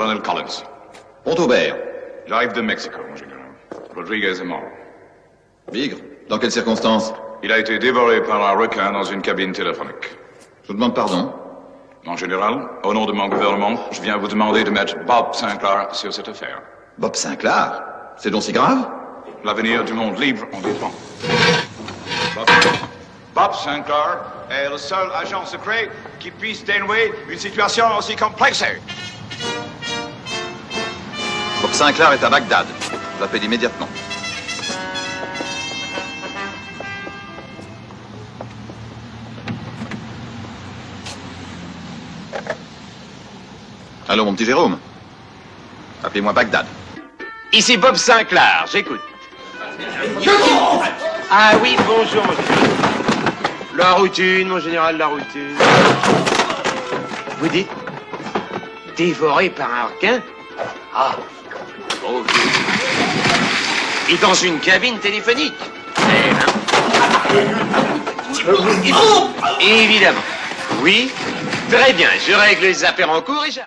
Colonel Collins. Pont-Aubert. J'arrive de Mexico, mon général. Rodriguez est mort. Bigre. Dans quelles circonstances? Il a été dévoré par un requin dans une cabine téléphonique. Je vous demande pardon. Mon général, au nom de mon gouvernement, je viens vous demander de mettre Bob Sinclair sur cette affaire. Bob Sinclair? C'est donc si grave? L'avenir du monde libre en dépend. Bob Sinclair est le seul agent secret qui puisse dénouer une situation aussi complexe. Bob Sinclair est à Bagdad. Je l'appelle immédiatement. Allô, mon petit Jérôme. Appelez-moi Bagdad. Ici Bob Sinclair, j'écoute. Ah oui, bonjour, mon général. La routine, mon général, la routine. Vous dites dévoré par un requin? Ah, oh, et dans une cabine téléphonique. Évidemment. Oui, très bien, je règle les affaires en cours et j'arrive.